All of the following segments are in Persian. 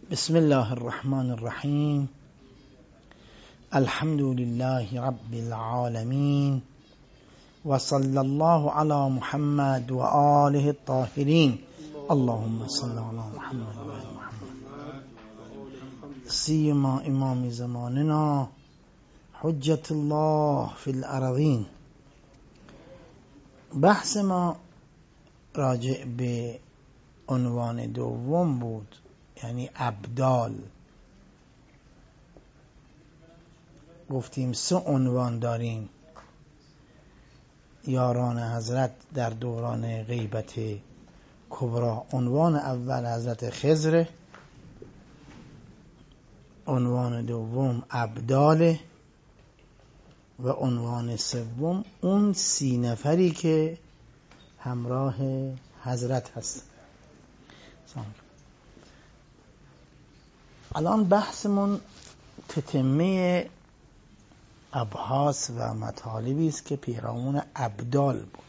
بسم الله الرحمن الرحیم. الحمد لله رب العالمین و صلی الله علی محمد و آله الطاهرین. اللهم صل علی محمد و آل محمد سیما امام زماننا حجت الله فی الارضین. بحث ما راجع به عنوان دوم بود، یعنی ابدال. گفتیم 3 عنوان داریم یاران حضرت در دوران غیبت کبرا. عنوان اول حضرت خضر، عنوان دوم ابدال و عنوان سوم اون 30 نفری که همراه حضرت هست. الان بحثمون تتمه ابحاث و مطالبی است که پیرامون ابدال بود،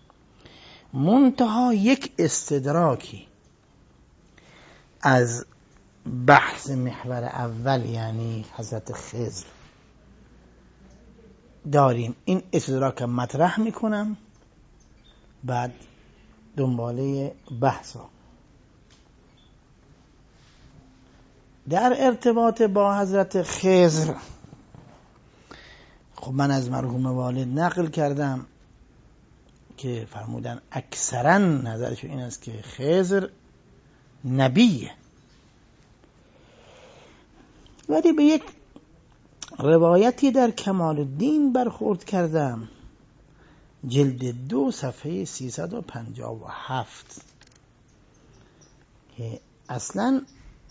منتها یک استدراکی از بحث محور اول یعنی حضرت خضر داریم. این استدراک مطرح میکنم، بعد دنباله بحثا. در ارتباط با حضرت خضر، خب من از مرحوم والد نقل کردم که فرمودن اکثرا نظرشون این است که خضر نبیه، ولی به یک روایتی در کمال الدین برخورد کردم، جلد 2 صفحه 357 که اصلا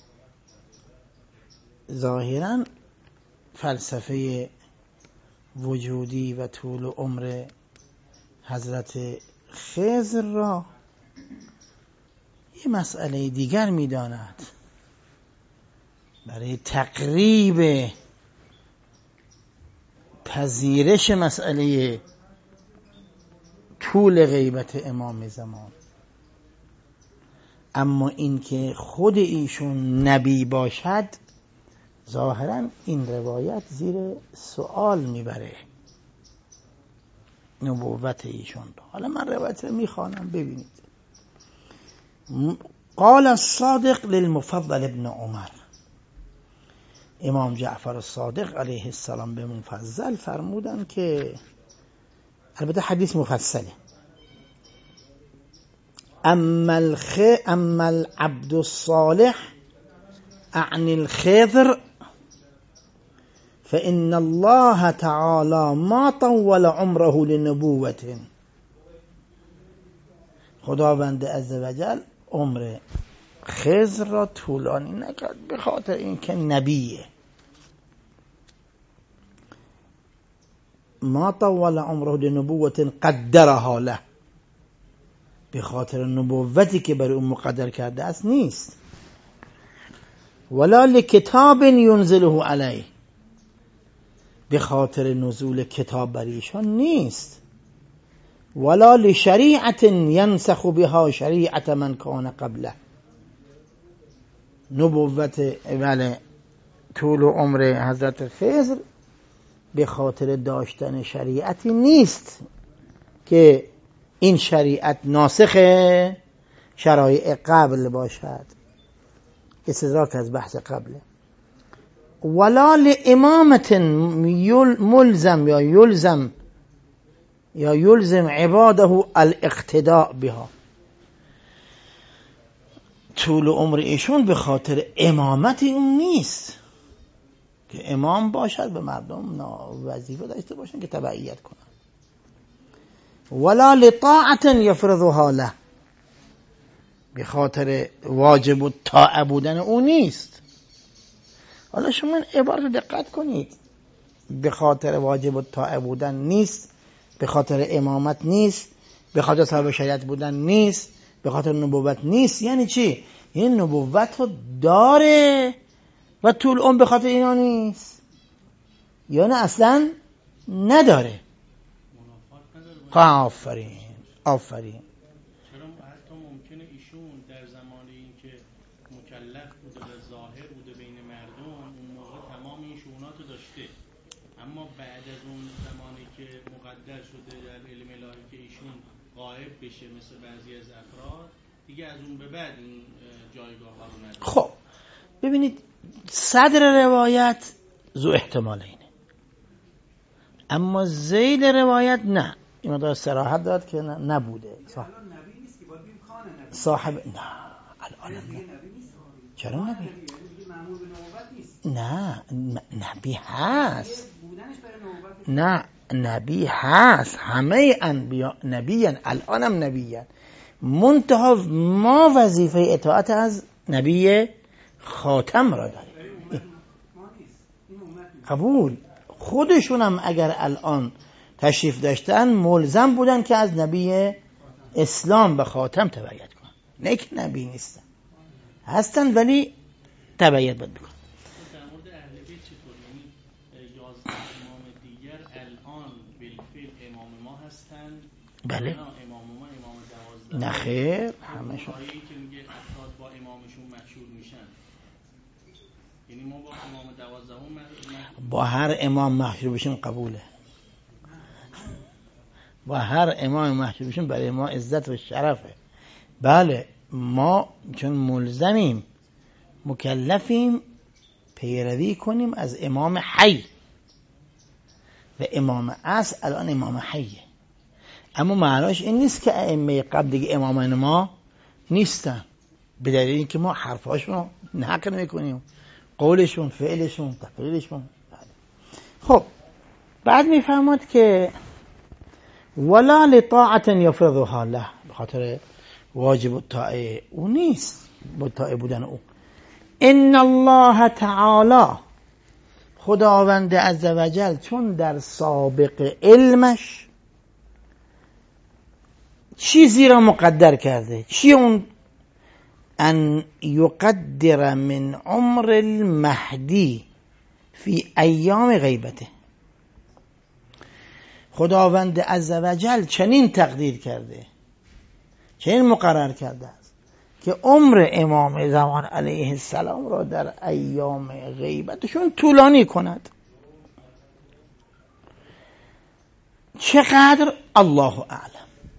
ظاهرا فلسفه وجودی و طول عمر حضرت خضر را یه مسئله دیگر می‌داند. برای تقریب پذیرش مسئله طول غیبت امام زمان، اما این که خود ایشون نبی باشد ظاهرا این روایت زیر سوال میبره نبوت ایشون. حالا من روایت رو میخوانم ببینید. قال الصادق للمفضل ابن عمر، امام جعفر الصادق علیه السلام به مفضل فرمودن که، البته حدیث مفصله، اما العبد الصالح اعنی الخضر فإن الله تعالى ما طول عمره لنبوة. خداوند عزوجل عمر خضر را طولانی نکرد به خاطر اینکه نبیه. ما طول عمره لنبوة قدرها له، به خاطر نبوتی که برای اون مقدر کرده است نیست. ولا لکتاب ینزله علیه، به خاطر نزول کتاب بر ایشان نیست. ولا لشریعت ینسخ بها شریعت من کان قبله، نبوت طول عمر حضرت خضر به خاطر داشتن شریعتی نیست که این شریعت ناسخ شرایع قبل باشد. استدراک از بحث قبله. ولا لامامت ملزم یا یلزم عباده الاقتداء بها، طول عمر ایشون به خاطر امامت اون نیست که امام باشد به مردم وظیفه داشته باشن که تبعیت کنن. ولا لطاعت یفرضها له، به خاطر واجب الطاعه بودن اون نیست. حالا شما عبارت دقت کنید، به خاطر واجب الطاعه بودن نیست، به خاطر امامت نیست، به خاطر صاحب شریعت بودن نیست، به خاطر نبوت نیست. یعنی چی؟ این نبوت رو داره و طول عمر به خاطر اینا نیست، یا نه اصلا نداره. آفرین. چرا حتی ممکنه ایشون در زمان این که مکلف بوده و ظاهر بوده بین مردم، اون موقع تمام این شؤونات رو داشته. اما بعد از اون زمانی که مقدر شده در علم الهی که ایشون غائب بشه مثل بعضی از افراد، دیگه از اون به بعد این جایگاه ها رو نداره. خب ببینید صدر روایت ذو احتمال اینه، اما ذیل روایت نه، این مدار صراحت داد که نبوده. صاحب نه الان چرا نبی؟ نه نبی هست، نه نبی هست، همه انبیا نبیان، الانم نبیان، منتها ما وظیفه اطاعت از نبی خاتم را داریم. قبول. خودشونم اگر الان تشریف داشتن ملزم بودن که از نبی اسلام به خاتم تبعیت کنن، نه که نبی نیستن، هستن ولی تبعیت باید بکنن. در مورد اهل بیت چطور؟ یعنی 11 امام دیگر الان بالفعل امام ما هستن؟ بله. امام ما امام 12 نه خیر، همشون آیه‌ای که میگه افراد با امامشون مشهور میشن، یعنی ما با امام 12 با هر امام مشهور بشیم قبوله، با هر امام مشهور بشیم برای ما عزت و شرفه. بله ما چون ملزمیم مکلفیم پیروی کنیم از امام حی و امام اصل الان امام حیه، اما معناش این نیست که ائمه قبل دیگه امامان ما نیستن، به دلیل اینکه ما حرفاشون نقل نمی‌کنیم، قولشون، فعلشون، تقریرشون. خب بعد میفرماد که ولا لطاعت یفرضها له، به خاطر واجب الطاعه او نیست، مطاع بودن او. ان الله تعالی، خداوند عزوجل چون در سابق علمش چیزی را مقدر کرده، چی اون؟ ان یقدر من عمر المهدی فی ایام غیبته، خداوند عزوجل چنین تقدیر کرده، چنین مقرر کرده است که عمر امام زمان علیه السلام را در ایام غیبتشون طولانی کند. چقدر؟ الله اعلم.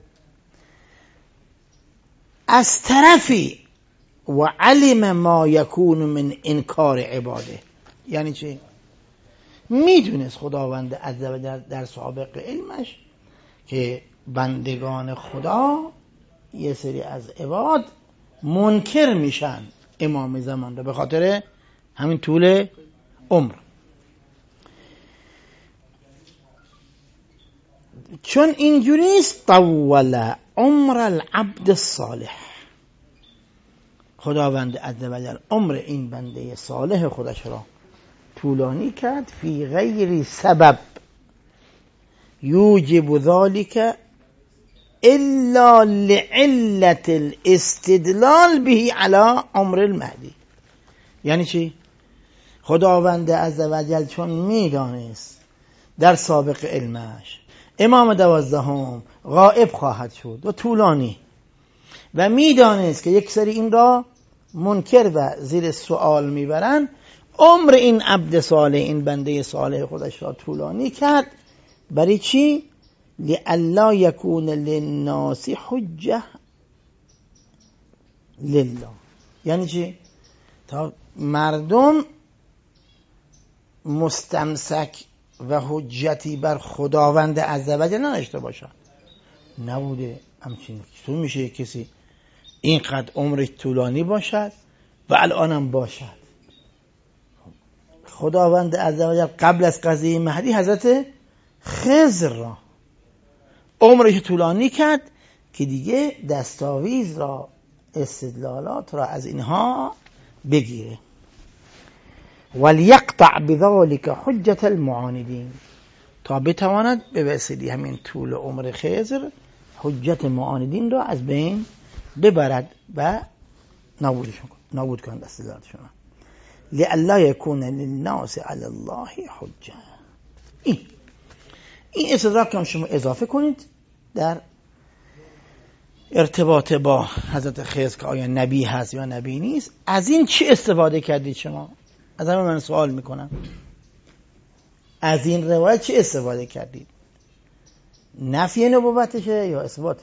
از طرفی و علم ما یکون من انکار عباده، یعنی چی؟ میدونست خداوند عزوجل در سابق علمش که بندگان خدا یه سری از عباد منکر میشن امام زمان رو به خاطر همین طول عمر. چون اینجوریست طول عمر العبد الصالح، خداوند عزوجل عمر این بنده صالح خودش را طولانی کرد فی غیر سبب یوجب ذلك الا لعلت الاستدلال به علی عمر المهدی. یعنی چی؟ خداوند عزوجل چون میدانست در سابق علمش امام 12 غائب خواهد شد و طولانی، و میدانست که یک سری این را منکر و زیر سوال میبرن، عمر این عبد صالح، این بنده صالح خودش را طولانی کرد. برای چی؟ لئلا یکون للناس حجه لله. یعنی چی؟ تا مردم مستمسک و حجتی بر خداوند عزوجل نداشته باشند. نبوده همچین. تو میشه کسی اینقدر عمرش طولانی باشد و الانم باشد؟ خداوند عزوجل قبل از قضیه مهدی حضرت خضر را عمرش طولانی کرد که دیگه دستاویز را، استدلالات را از اینها بگیره. ولیقطع بذلك حجت المعاندین، تا بتواند به وسیله همین طول عمر خضر حجت معاندین را از بین ببرد و نابود کند استدلالاتشون. لئلا یکون للناس علی الله حجه. این استدراک هم شما اضافه کنید در ارتباط با حضرت خضر که آیا نبی هست یا نبی نیست، از این چی استفاده کردید شما؟ از همه من سوال میکنم، از این روایت چی استفاده کردید؟ نفی نبوتشه یا اثبات؟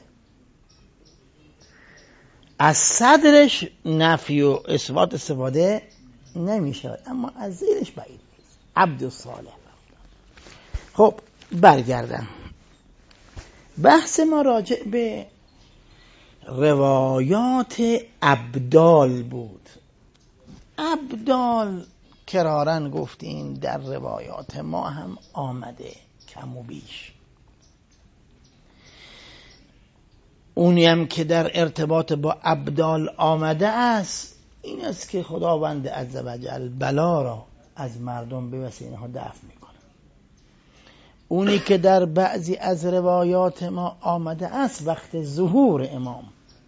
از صدرش نفی و اثبات استفاده نمیشه، اما از زیرش بعید نیست. عبد صالح. خب برگردم، بحث ما راجع به روایات ابدال بود. ابدال کرارن گفتیم در روایات ما هم آمده کم و بیش. اونی هم که در ارتباط با ابدال آمده است این است که خداوند عزوجل بلا را از مردم به وسیله اینها دفع میکنه. اونی که در بعضی از روایات ما آمده است وقت ظهور امام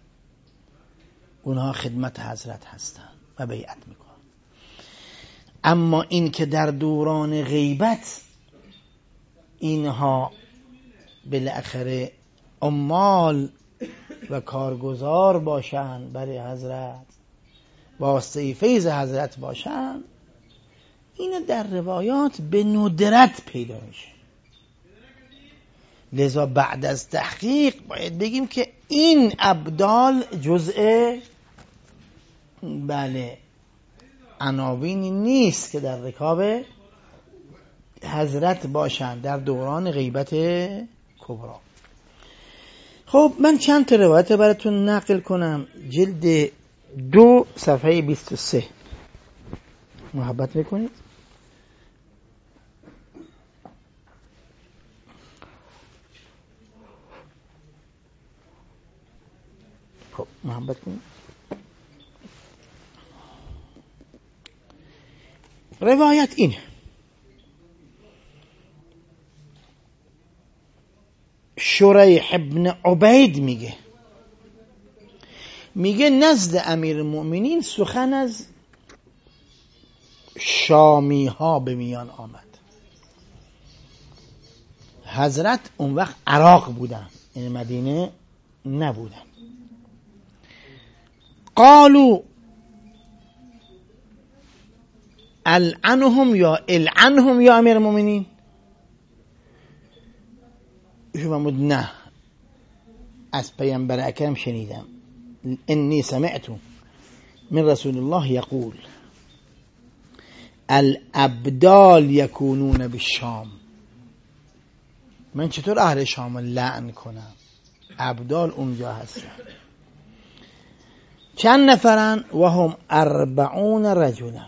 اونها خدمت حضرت هستند و بیعت میکنن. اما این که در دوران غیبت اینها بالاخره عمال و کارگزار باشند برای حضرت، واسطه فیض حضرت باشند، این در روایات به ندرت پیدا میشه. لذا بعد از تحقیق باید بگیم که این ابدال جزء عناوینی نیست که در رکاب حضرت باشند در دوران غیبت کبرا. خب من چند تا روایت براتون نقل کنم. جلد 2 صفحه 23 محبت میکنید؟ خب محبت کنید. روایت اینه: شریح ابن عبید میگه نزد امیر المؤمنین سخن از شامی ها به میان آمد. حضرت اون وقت عراق بودن، این مدینه نبودن. قالوا العنهم یا العنهم یا امیر المؤمنین. فرمود نه، از پیامبر اکرم شنیدم، انی سمعت من رسول الله یقول الابدال یکونون بالشام. من چطور اهل شام لعن کنم؟ ابدال اونجا هستن. چند نفرن؟ و هم 40 رجلا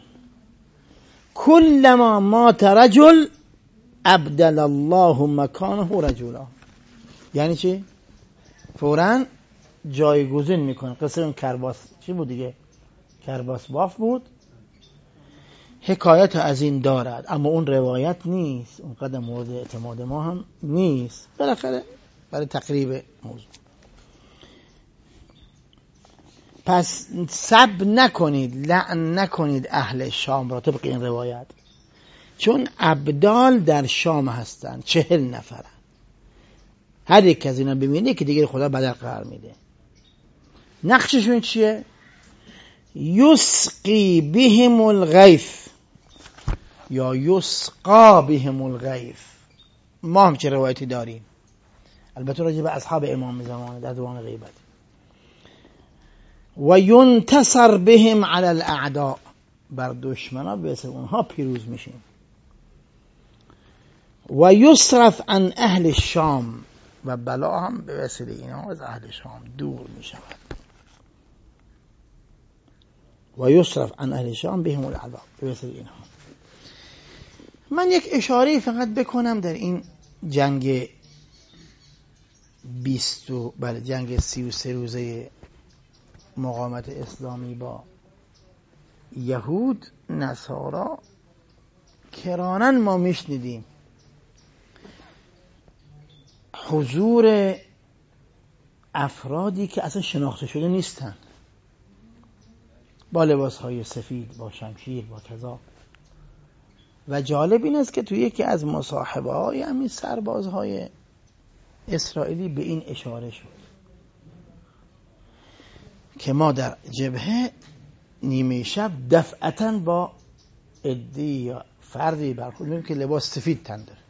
كلما مات رجل ابدل الله مکانه رجلا. یعنی چی؟ فوراً جایگزین میکنه. قصه اون کرباس چی بود دیگه؟ کرباس باف بود. حکایت از این دارد اما اون روایت نیست، اون قدر مورد اعتماد ما هم نیست. بالاخره برای تقریب موضوع. پس سب نکنید، لعن نکنید اهل شام را طبق این روایت، چون ابدال در شام هستن، 40 نفرن. هر یک از اینا ببینه که دیگه خدا بدل قرار میده. نقششون چیه؟ یسقی بهم الغیث یا یسقا بهم الغیث. ما هم چه روایتی داریم، البته راجع به اصحاب امام زمان در دوران غیبت. و ینتصر بهم علی الاعداء، بر دشمنا به واسطه اونها پیروز میشیم. و یصرف عن اهل الشام، و بلا هم به واسطه اینا از اهل شام دور میشود. و یصرف عن اهل الشام بهم الاعداء، به واسطه اینها. من یک اشاره فقط بکنم در این جنگ 33 روزه مقاومت اسلامی با یهود نصارا. کرانن ما میشنیدیم حضور افرادی که اصلا شناخته شده نیستن، با لباسهای سفید، با شمشیر، با کذا. و جالب این است که توی یکی از مصاحبه های همین سربازهای اسرائیلی به این اشاره شد. که ما در جبهه نیمه شب دفعتاً با عده‌ای یا فردی برخورد می‌کنیم که لباس سفید تن داره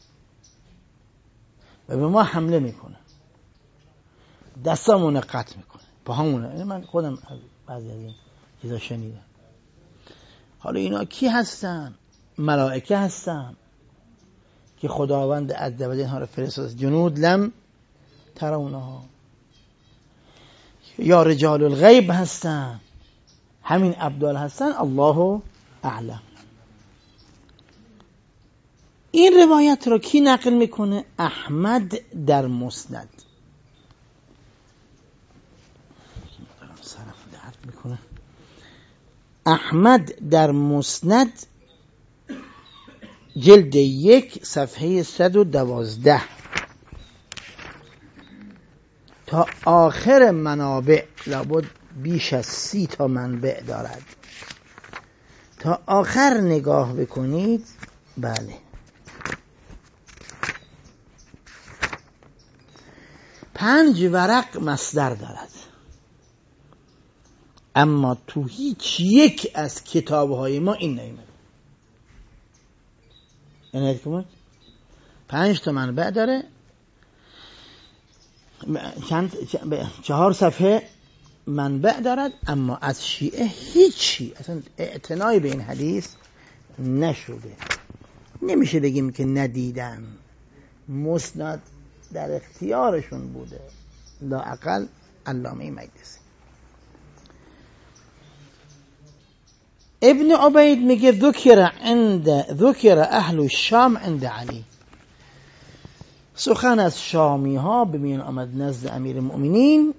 و به ما حمله میکنه، دستامون قطع میکنه، پاهامون. من خودم از بعضی از این چیزا شنیدم. حالا اینا کی هستن؟ ملائکه هستن که خداوند عزوجل اینها رو فرستاد. جنود لم ترونها. یا رجال الغیب هستن، همین ابدال هستن، الله اعلم. این روایت رو کی نقل میکنه؟ احمد در مسند. احمد در مسند جلد 1 صفحه 112 تا آخر منابع، لابد بیش از 30 تا منبع دارد، تا آخر نگاه بکنید. بله، 5 ورق مصدر دارد، اما تو هیچ یک از کتاب‌های ما این نیامده. یعنی که 5 تا منبع داره، 4 صفحه منبع دارد، اما از شیعه هیچی اصلا اعتنایی به این حدیث نشده. نمیشه بگیم که ندیدن، مسند در اختیارشون بوده، لااقل علامه مقدسی. ابن عبید میگه ذکر اهل الشام عند علی. سخن از شامی ها به میان آمد نزد امیر المؤمنین،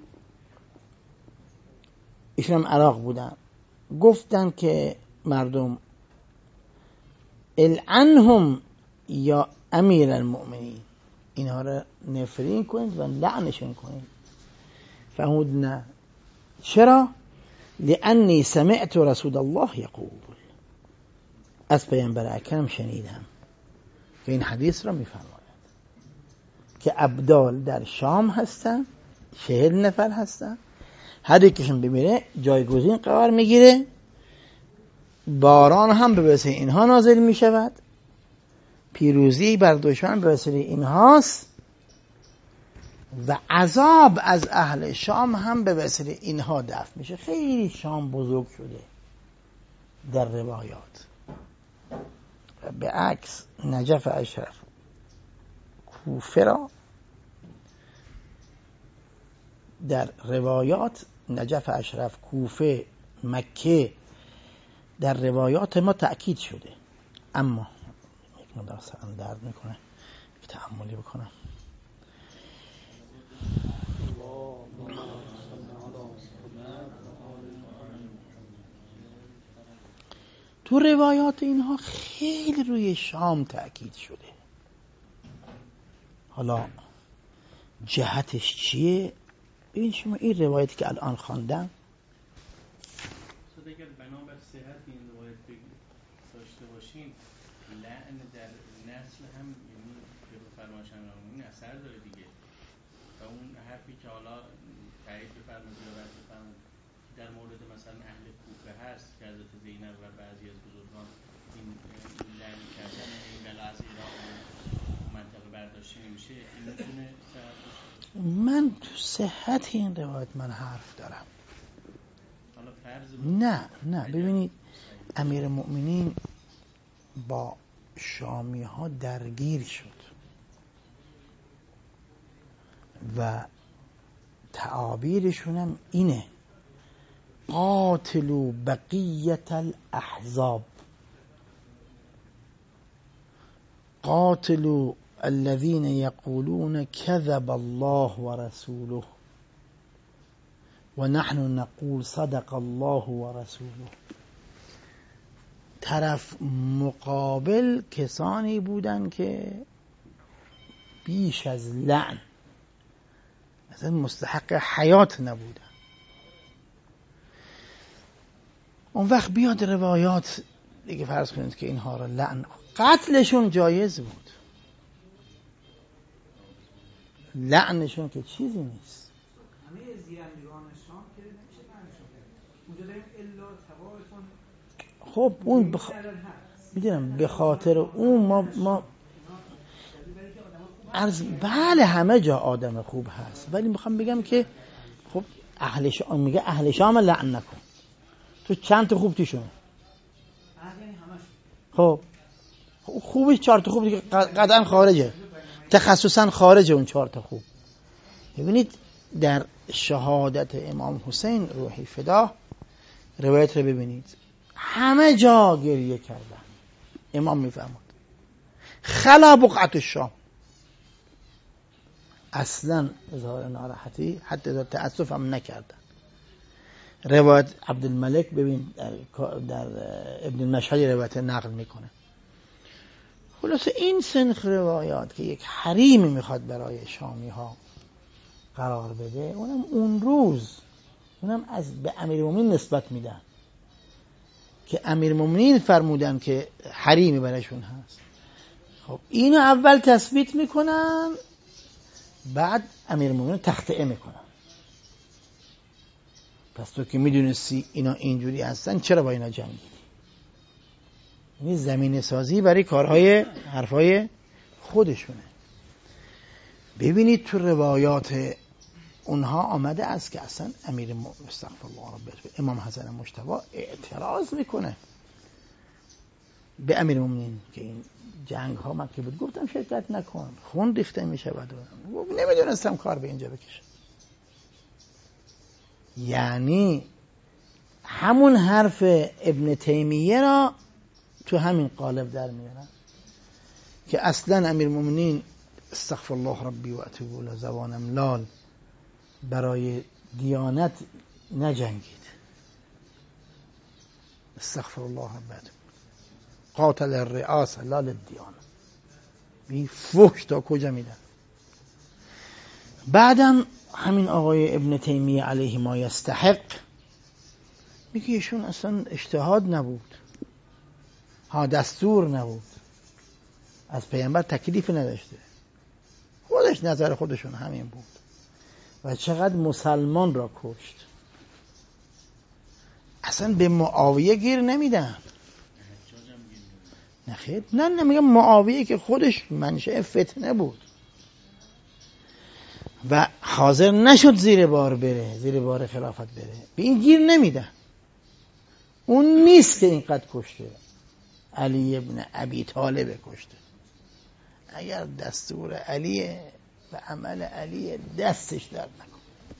ایشون هم عراق بودن. گفتن که مردم العنهم یا امیر المؤمنین، اینها رو نفرین کنید و لعنشون کنید. فرمود نه. چرا؟ لأنی سمعت رسول الله یقول، از پیامبر اکرم شنیدم که این حدیث را میفرماید که ابدال در شام هستن، 40 نفر هستن، هر یکیشون بمیره جایگزین قرار میگیره، باران هم به وسیله اینها نازل میشود، پیروزی بر دشمن به وسیله اینهاست، و عذاب از اهل شام هم به وسیله اینها دفع میشه. خیلی شام بزرگ شده در روایات. به عکس نجف اشرف کوفه را در روایات، نجف اشرف کوفه مکه در روایات ما تأکید شده، اما یک مقدار سرم درد میکنه، تأملی بکنم. تو روایات اینها خیلی روی شام تأکید شده. حالا جهتش چیه؟ ببین شما این روایتی که الان خواندم، اگر بنابر صحت این روایت داشته باشیم، لعن در نسل هم یعنی که رو فرماشن این اثر داره دیگه. و اون حرفی که حالا تایید بفرمایید یا رد بفرمایید در مورد مثلا اهل کوفه هست که حضرت زینب و بعضی از بزرگان این لعن کردن این بلا از ایران منطقه برداشته نمیشه، این میتونه صحت باشه؟ من تو صحت این روایت من حرف دارم. نه ببینید، امیر المؤمنین با شامی ها درگیر شد و تعابیرشون هم اینه: قاتلوا بقیت الاحزاب، قاتلوا الذين يقولون كذب الله ورسوله و نحن نقول صدق الله و رسوله. طرف مقابل کسانی بودن که بیش از لعن مثلا مستحق حیات نبودن. اون وقت بیاد روایات دیگه فرض کنید که اینها را لعن، قتلشون جایز بود، لعنشون که چیزی نیست. همه زیرندگان شام که نمیشه خب اون میدونم به خاطر اون ما بله همه جا آدم خوب هست، ولی میخوام بگم که خب میگه اهل شام لعن نکن، تو چند تا خوب توشونه. خب خوبش 4 تا خوب دیگه قطعا خارجه، تخصصا خارجه اون 4 تا خوب. ببینید در شهادت امام حسین روحی فدا روایت رو ببینید، همه جا گریه کردن. امام میفرماد خلا بقعت الشام، اصلا اظهار ناراحتی حتی اظهار تأسف هم نکردن. روایت عبدالملک ببین در ابن المشهدی روایت نقل میکنه. خلاصه این سنخ روایات که یک حریمی میخواد برای شامی ها قرار بده، اونم اون روز اونم به امیرالمومنین نسبت میدن که امیرالمومنین فرمودن که حریمی برایشون هست. خب اینو اول تثبیت میکنن، بعد امیرالمومنین تخطئه میکنن. پس تو که میدونستی اینا اینجوری هستن چرا با اینا جنگیدی؟ این زمینه سازی برای حرفای خودشونه. ببینید تو روایات اونها آمده است که اصلا استغفر الله رب امام حسن مجتبی اعتراض میکنه به امیرالمومنین که این جنگ ها مکه بود، گفتم شرکت نکن، خون ریخته میشه و نمیدونستم کار به اینجا بکشه. یعنی همون حرف ابن تیمیه را تو همین قالب در میارن که اصلا امیرالمومنین استغفر الله ربی و اتوب الیه زبانم لال برای دیانت نجنگید، استغفر الله ربی قاتل الرئاسه لا للدیانه. این فحش تا کجا میدن. بعدم همین آقای ابن تیمیه علیه ما یستحق میگه ایشون اصلا اجتهاد نبود، دستور نبود، از پیامبر تکلیف نداشته، خودش نظر خودشون همین بود و چقدر مسلمان را کشت. اصلا به معاویه گیر نمیدن. نخیر، نه میگم معاویه که خودش منشأ فتنه بود و حاضر نشد زیر بار خلافت بره، به این گیر نمیدن. اون نیست که اینقدر کشته، علی ابن ابی طالب کشته. اگر دستور علیه و عمل علیه دستش درد نکن،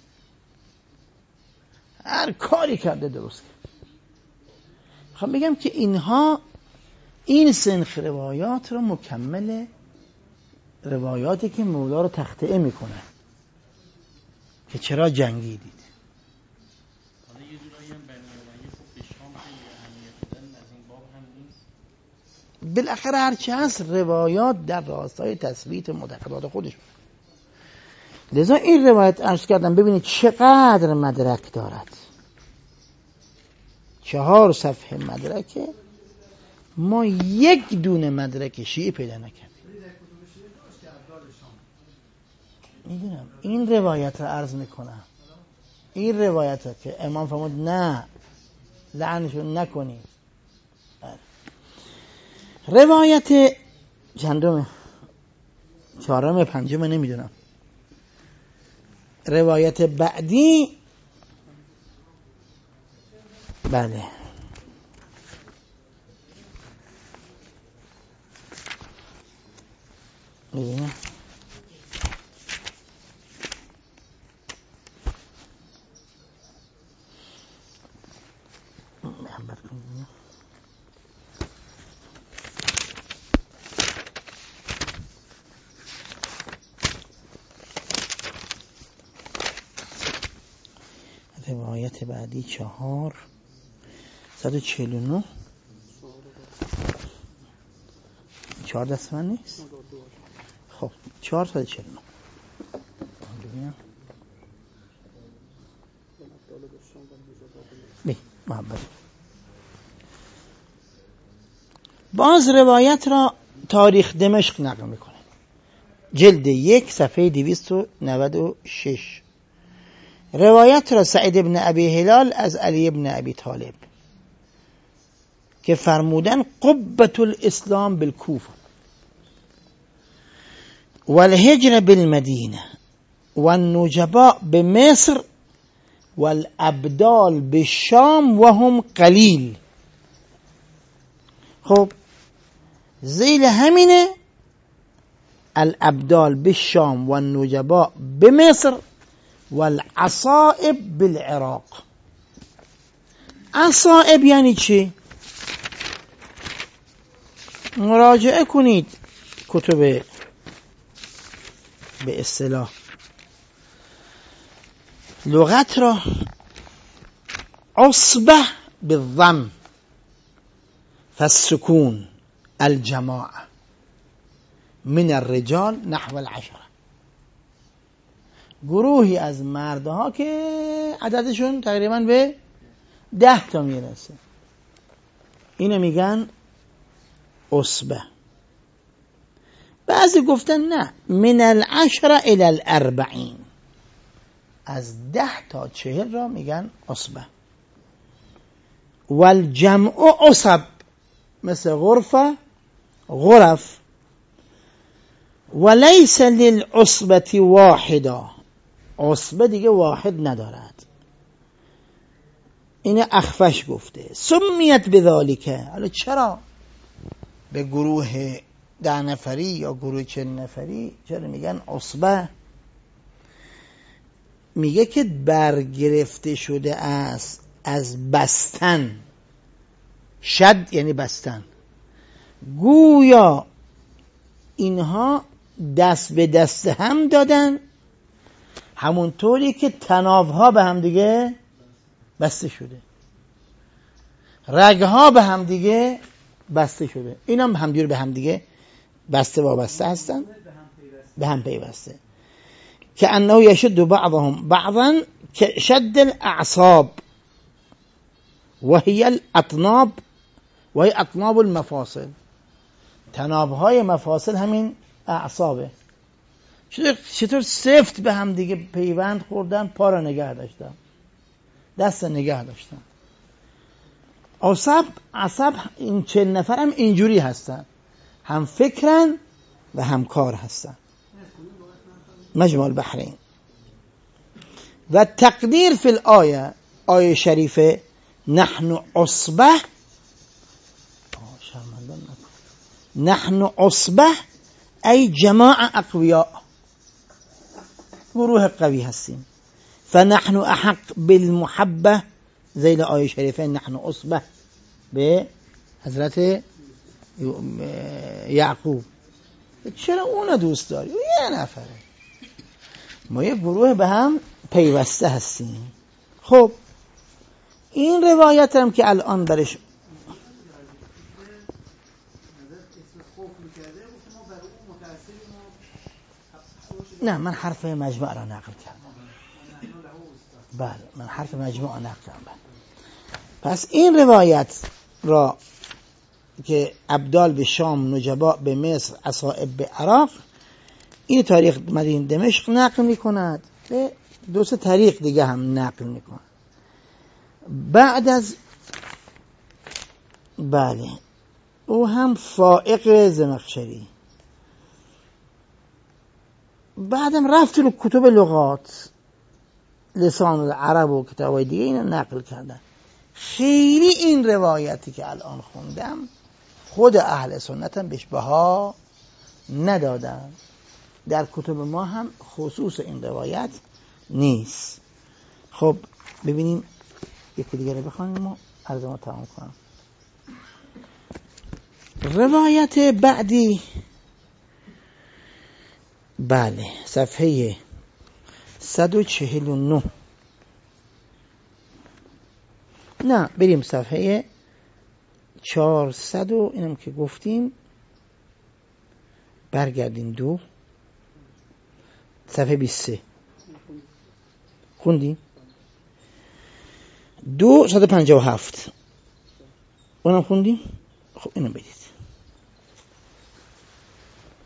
هر کاری کرده درست کرد. خب بگم که اینها این سنخ روایات رو مکمل روایاتی که مولا رو تخطئه میکنه که چرا جنگیدید. حالا یه جورایی هم بنی امیه خب به شام خیلی اهمیت دادن، از این باب هم نیست. بالاخره هرچی هست روایات در راستای تثبیت معتقدات خودش. لذا این روایت عرض کردم ببینید چقدر مدرک دارد. 4 صفحه مدرکه، ما یک دونه مدرک شیعه پیدا نکردیم. میدونم این روایت رو عرض میکنم، این روایت رو که امام فرمود نه لعنشون نکنید. روایت چندمه؟ 4م 5م نمیدونم. روایت بعدی بله ببینم روایت بعدی 449 4 دست من نیست. خب 449 محبت. باز روایت را تاریخ دمشق نقل میکنه، جلد 1 صفحه 296. روایت را سعید ابن ابی هلال از علی ابن ابی طالب که فرمودن قبة الاسلام بالکوفه والهجر بالمدینه والنجباء بمصر والابدال بالشام وهم قلیل. خب ذیل همینه الابدال بالشام والنجباء بمصر والعصائب بالعراق. عصائب یعنی چی؟ مراجعه کنید کتب به اصطلاح لغت را. عصبه بالضم فالسكون الجماعه من الرجال نحو العشره، گروهی از مردها که عددشون تقریبا به 10 تا میرسه، اینو میگن عصبه. بعضی گفتن نه، من العشره الى الاربعین، از 10 تا 40 را میگن عصبه. والجمع عصب مثل غرفه غرف. وليس للعصبة واحدا، عصبه دیگه واحد ندارد. این اخفش گفته. سمیت بذالک، حالا چرا به گروه 10 نفری یا گروه 40 نفری چرا میگن عصبه؟ میگه که برگرفته شده است از بستن. شد یعنی بستن. گویا اینها دست به دست هم دادن، همونطوری که طنابها به هم دیگه بسته شده، رگها به هم دیگه بسته شده، اینا هم همجور به هم دیگه بسته وابسته هستن، به هم پیوسته. که انه یشد بعضهم بعضا که شد الاعصاب و هی الاطناب و هی اطناب المفاصل. طنابهای مفاصل همین اعصابه. چطور سفت به هم دیگه پیوند خوردن، پا را نگه داشتن، دست نگه داشتن. عصب این 40 نفر هم اینجوری هستن، هم فکرن و هم کار هستن. مجمع البحرین. و تقدیر فی الآیه، آیه شریفه نحن عصبه، نحن عصبه ای جماعه اقویاء، گروه قوی هستیم. فنحن احق بالمحبه، ذیل آیه شریفه نحن عصبه به حضرت یعقوب. چرا اون دوست داری؟ یه نفره، ما یه گروه به هم پیوسته هستیم. خب این روایت هم که الان برش نه، من حرف مجموع را نقل کردم. بله، من حرف مجموع را نقل کردم. پس این روایت را که ابدال به شام، نجبا به مصر، عصائب به عراق، این تاریخ مدینه دمشق نقل میکند، به 2-3 تاریخ دیگه هم نقل میکند. بعد از بله او هم فائق زمخشری، بعدم رفت رو کتب لغات، لسان العرب و کتابای دیگه اینو نقل کردن. خیلی این روایتی که الان خوندم خود اهل سنت هم بهش بها ندادن، در کتب ما هم خصوص این روایت نیست. خب ببینیم یکی دیگه رو بخونیم و عرض ما تمام کنم. روایت بعدی بله صفحه 149. نه بریم صفحه 400 و اینم که گفتیم برگردیم 2 صفحه 23 خوندیم 257 اونم خوندیم. خب اینم بدید.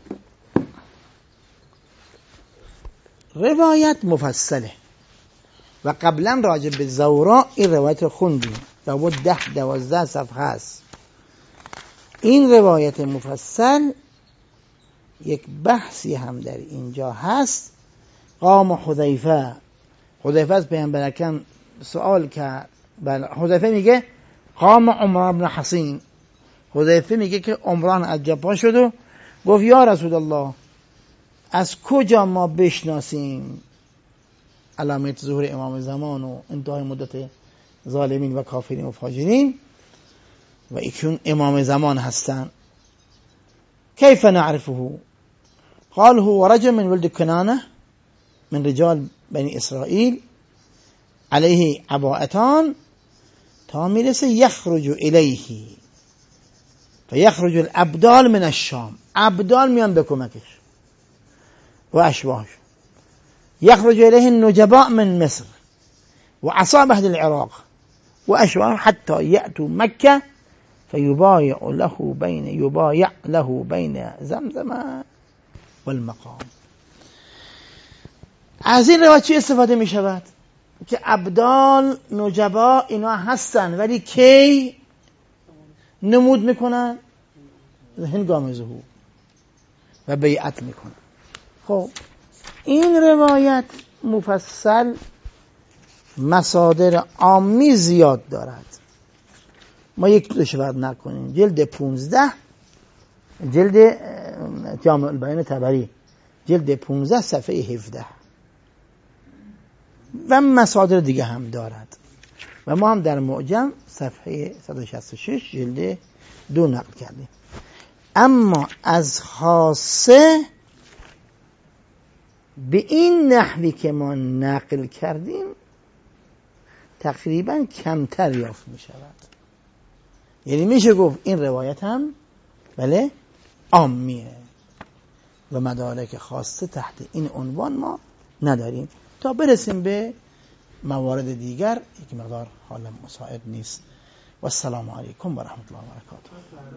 روایت مفصله، و قبلا راجع به زورا این روایت رو خوندیم، لابد 10-12 صفحه است. این روایت مفصل یک بحثی هم در اینجا هست. قام حذیفه از پیامبر اکرم سوال کرد. حذیفه میگه قام عمران بن حصین. حذیفه میگه که عمران از جا پا شد و گفت یا رسول الله از کجا ما بشناسیم علامت ظهور امام زمان و انتهای مدت ظالمین و کافرین و فاجرین و ایشون امام زمان هستن؟ کیف نعرفه؟ قال هو رجل من ولد کنانه من رجال بنی اسرائیل علیه عباءتان تا میرسه یخرج الیه فیخرج الابدال من الشام. ابدال میان به کمکش و اشباهش. یخرج الیه النجباء من مصر و اصحاب اهل العراق و اشباه حتی یأتوا مکه فیبایع له بین زمزم والمقام. از این روایت چی استفاده می شود؟ که ابدال نجبا اینا هستن، ولی کی نمود میکنن؟ هنگام ظهور و بیعت میکنن. خب این روایت مفصل مصادر عامی زیاد دارد، ما یک دوش ورد نکنیم. جلد 15 جلد جامع البیان طبری جلد 15 صفحه 17 و مصادر دیگه هم دارد و ما هم در معجم صفحه 166 جلد 2 نقل کردیم. اما از خاصه به این نحوی که ما نقل کردیم تقریبا کمتر یافت می شود. یعنی میشه گفت این روایت هم بله عامیه و مدارک خاصه تحت این عنوان ما نداریم تا برسیم به موارد دیگر. یک مقدار حالا مساعد نیست. و السلام علیکم و رحمت الله و برکاته.